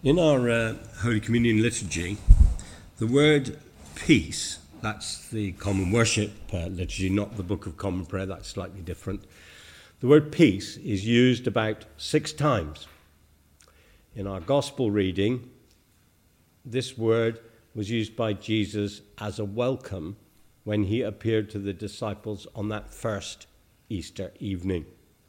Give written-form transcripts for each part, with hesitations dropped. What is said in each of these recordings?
In our Holy Communion liturgy, the word peace, that's the common worship liturgy, not the Book of Common Prayer, that's slightly different. The word peace is used about 6 times. In our gospel reading, this word was used by Jesus as a welcome when he appeared to the disciples on that first Easter evening.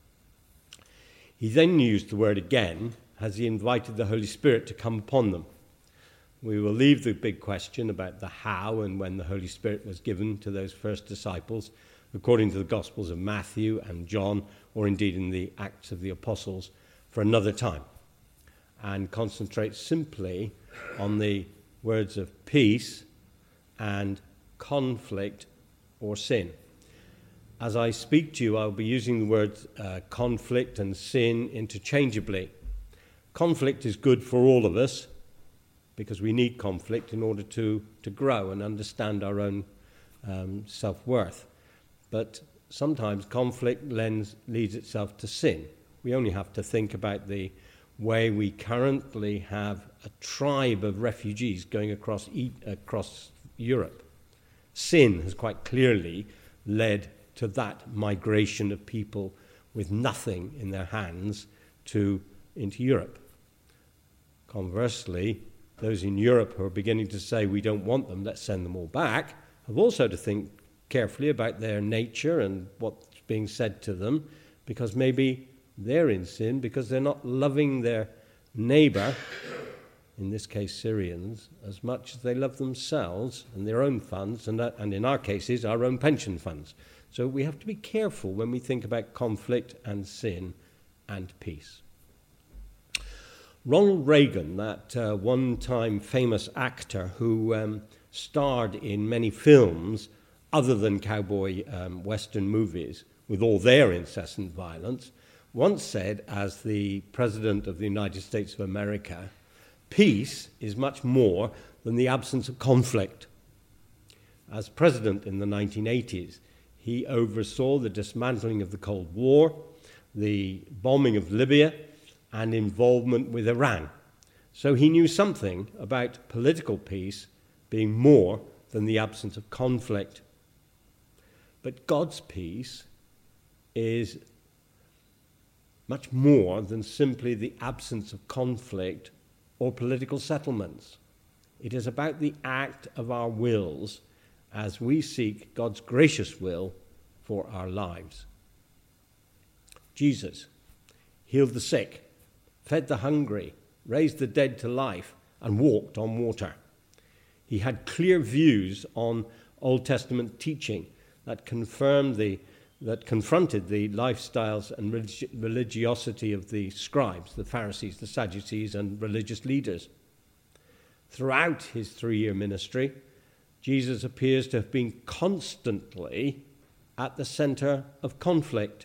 He then used the word again as he invited the Holy Spirit to come upon them. We will leave the big question about the how and when the Holy Spirit was given to those first disciples, according to the Gospels of Matthew and John, or indeed in the Acts of the Apostles, for another time, and concentrate simply on the words of peace and conflict or sin. As I speak to you, I'll be using the words conflict and sin interchangeably. Conflict is good for all of us because we need conflict in order to grow and understand our own self-worth. But sometimes conflict leads itself to sin. We only have to think about the way we currently have a tribe of refugees going across Europe. Sin has quite clearly led to that migration of people with nothing in their hands into Europe. Conversely, those in Europe who are beginning to say, we don't want them, let's send them all back, have also to think carefully about their nature and what's being said to them, because maybe they're in sin because they're not loving their neighbor, in this case Syrians, as much as they love themselves and their own funds, and in our cases, our own pension funds. So we have to be careful when we think about conflict and sin and peace. Ronald Reagan, that one-time famous actor who starred in many films other than cowboy Western movies with all their incessant violence, once said, as the President of the United States of America, peace is much more than the absence of conflict. As president in the 1980s, he oversaw the dismantling of the Cold War, the bombing of Libya, and involvement with Iran. So he knew something about political peace being more than the absence of conflict. But God's peace is much more than simply the absence of conflict or political settlements. It is about the act of our wills as we seek God's gracious will for our lives. Jesus healed the sick, fed the hungry, raised the dead to life, and walked on water. He had clear views on Old Testament teaching that confronted the lifestyles and religiosity of the scribes, the Pharisees, the Sadducees, and religious leaders. Throughout his 3-year ministry, Jesus appears to have been constantly at the center of conflict.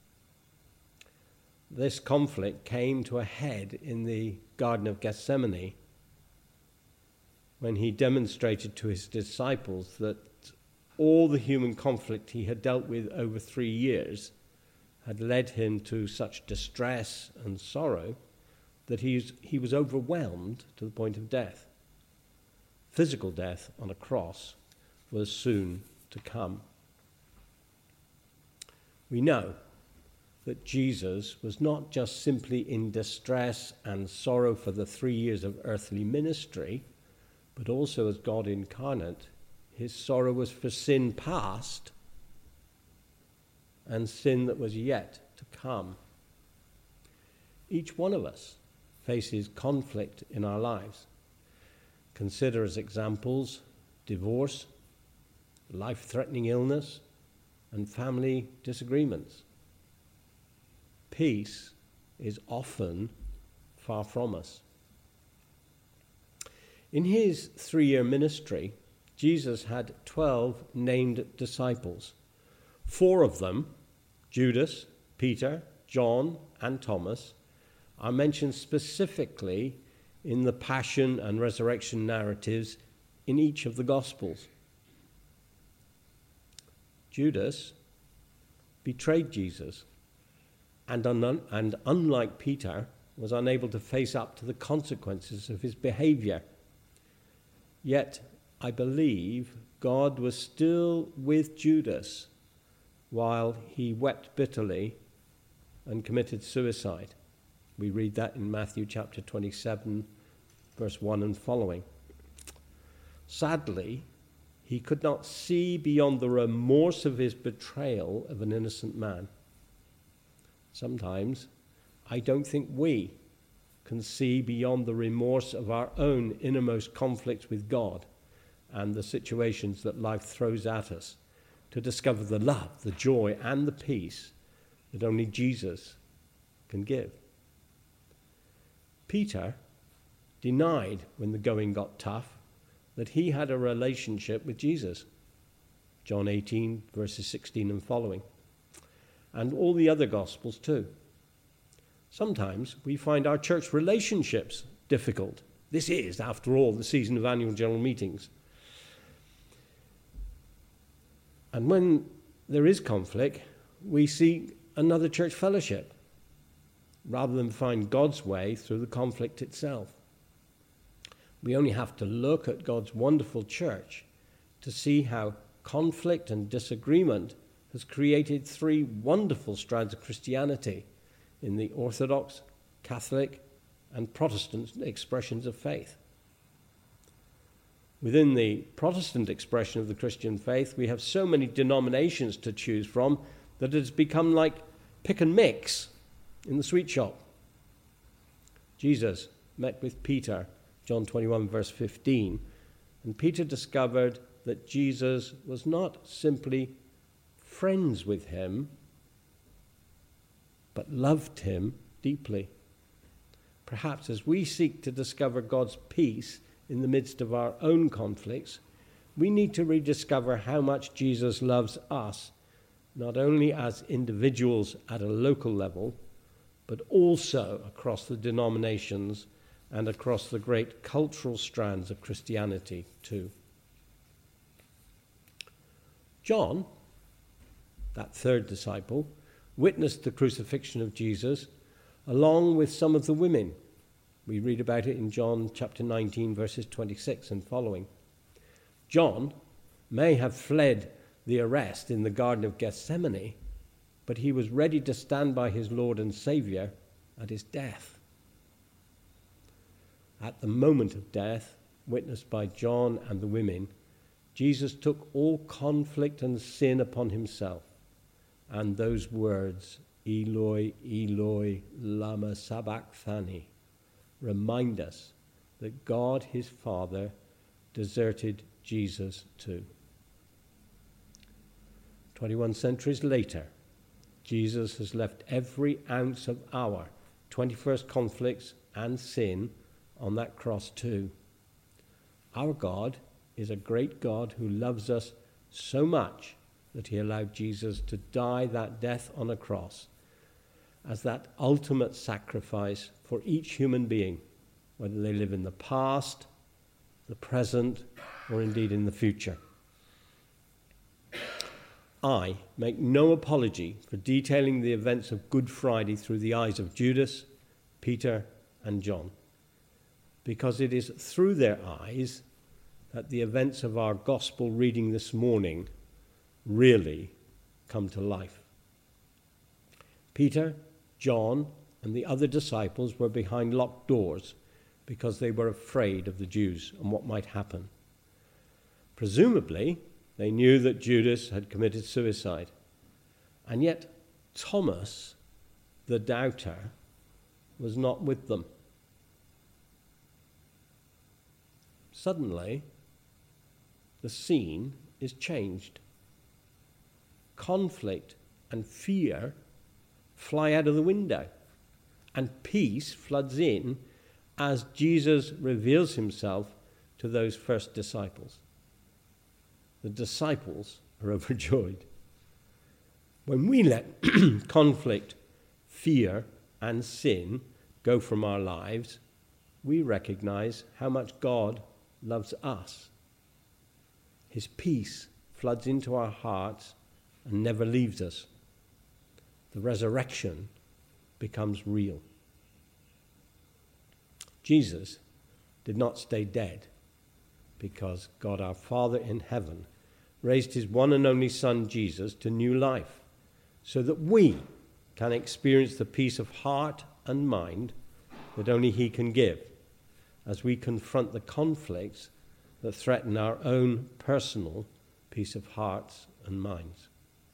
This conflict came to a head in the Garden of Gethsemane when he demonstrated to his disciples that all the human conflict he had dealt with over 3 years had led him to such distress and sorrow that he was overwhelmed to the point of death. Physical death on a cross was soon to come. We know that Jesus was not just simply in distress and sorrow for the 3 years of earthly ministry, but also as God incarnate, his sorrow was for sin past and sin that was yet to come. Each one of us faces conflict in our lives. Consider as examples divorce, life-threatening illness, and family disagreements. Peace is often far from us. In his 3-year ministry, Jesus had 12 named disciples. 4 of them, Judas, Peter, John, and Thomas, are mentioned specifically in the passion and resurrection narratives in each of the Gospels. Judas betrayed Jesus and unlike Peter, was unable to face up to the consequences of his behavior. Yet, I believe God was still with Judas while he wept bitterly and committed suicide. We read that in Matthew chapter 27, verse 1 and following. Sadly, he could not see beyond the remorse of his betrayal of an innocent man. Sometimes, I don't think we can see beyond the remorse of our own innermost conflicts with God and the situations that life throws at us to discover the love, the joy, and the peace that only Jesus can give. Peter denied when the going got tough that he had a relationship with Jesus. John 18, verses 16 and following. And all the other Gospels too. Sometimes we find our church relationships difficult. This is, after all, the season of annual general meetings. And when there is conflict, we seek another church fellowship rather than find God's way through the conflict itself. We only have to look at God's wonderful church to see how conflict and disagreement has created three wonderful strands of Christianity in the Orthodox, Catholic, and Protestant expressions of faith. Within the Protestant expression of the Christian faith, we have so many denominations to choose from that it has become like pick and mix in the sweet shop. Jesus met with Peter, John 21, verse 15, and Peter discovered that Jesus was not simply friends with him, but loved him deeply. Perhaps as we seek to discover God's peace in the midst of our own conflicts, we need to rediscover how much Jesus loves us, not only as individuals at a local level, but also across the denominations and across the great cultural strands of Christianity too. John, that third disciple, witnessed the crucifixion of Jesus along with some of the women. We read about it in John chapter 19, verses 26 and following. John may have fled the arrest in the Garden of Gethsemane, but he was ready to stand by his Lord and Saviour at his death. At the moment of death, witnessed by John and the women, Jesus took all conflict and sin upon himself. And those words, Eloi, Eloi, lama sabachthani, remind us that God, his Father, deserted Jesus too. 21 centuries later, Jesus has left every ounce of our 21st conflicts and sin on that cross too. Our God is a great God who loves us so much that he allowed Jesus to die that death on a cross as that ultimate sacrifice for each human being, whether they live in the past, the present, or indeed in the future. I make no apology for detailing the events of Good Friday through the eyes of Judas, Peter, and John, because it is through their eyes that the events of our gospel reading this morning really come to life. Peter, John, and the other disciples were behind locked doors because they were afraid of the Jews and what might happen. Presumably, they knew that Judas had committed suicide. And yet, Thomas, the doubter, was not with them. Suddenly, the scene is changed. Conflict and fear fly out of the window, and peace floods in as Jesus reveals himself to those first disciples. The disciples are overjoyed. When we let conflict, fear, and sin go from our lives, we recognize how much God loves us. His peace floods into our hearts and never leaves us. The resurrection becomes real. Jesus did not stay dead because God our Father in heaven raised his one and only Son, Jesus, to new life so that we can experience the peace of heart and mind that only he can give as we confront the conflicts that threaten our own personal peace of hearts and minds.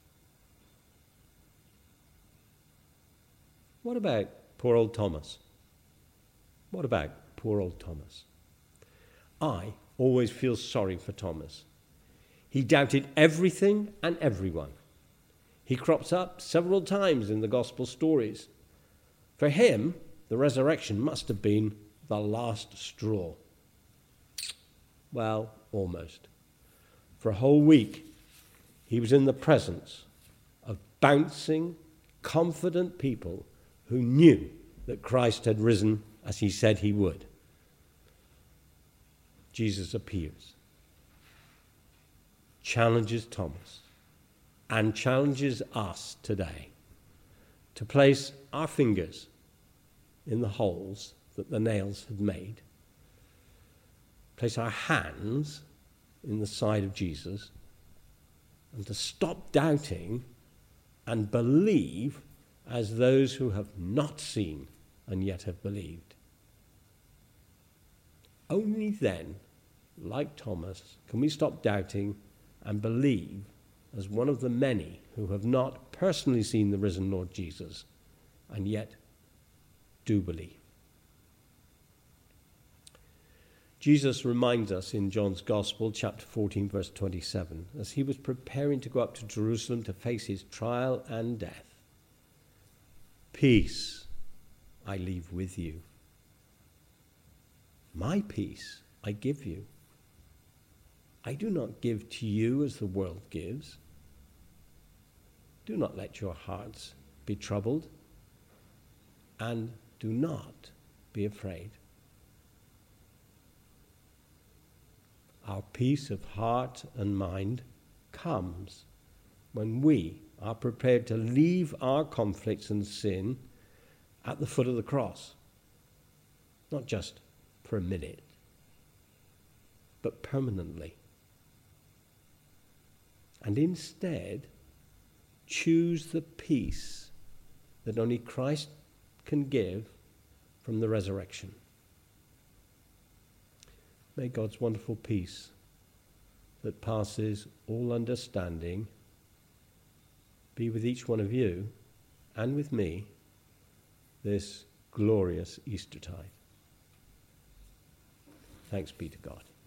What about poor old Thomas? What about poor old Thomas? I always feel sorry for Thomas. He doubted everything and everyone. He crops up several times in the gospel stories. For him, the resurrection must have been the last straw. Well, almost. For a whole week, he was in the presence of bouncing, confident people who knew that Christ had risen as he said he would. Jesus appears, challenges Thomas, and challenges us today to place our fingers in the holes that the nails had made, place our hands in the side of Jesus, and to stop doubting and believe as those who have not seen and yet have believed. Only then, like Thomas, can we stop doubting and believe as one of the many who have not personally seen the risen Lord Jesus and yet do believe. Jesus reminds us in John's Gospel, chapter 14, verse 27, as he was preparing to go up to Jerusalem to face his trial and death, "Peace I leave with you. My peace I give you. I do not give to you as the world gives. Do not let your hearts be troubled, and do not be afraid." Our peace of heart and mind comes when we are prepared to leave our conflicts and sin at the foot of the cross, not just for a minute, but permanently. And instead, choose the peace that only Christ can give from the resurrection. May God's wonderful peace that passes all understanding be with each one of you and with me this glorious Eastertide. Thanks be to God.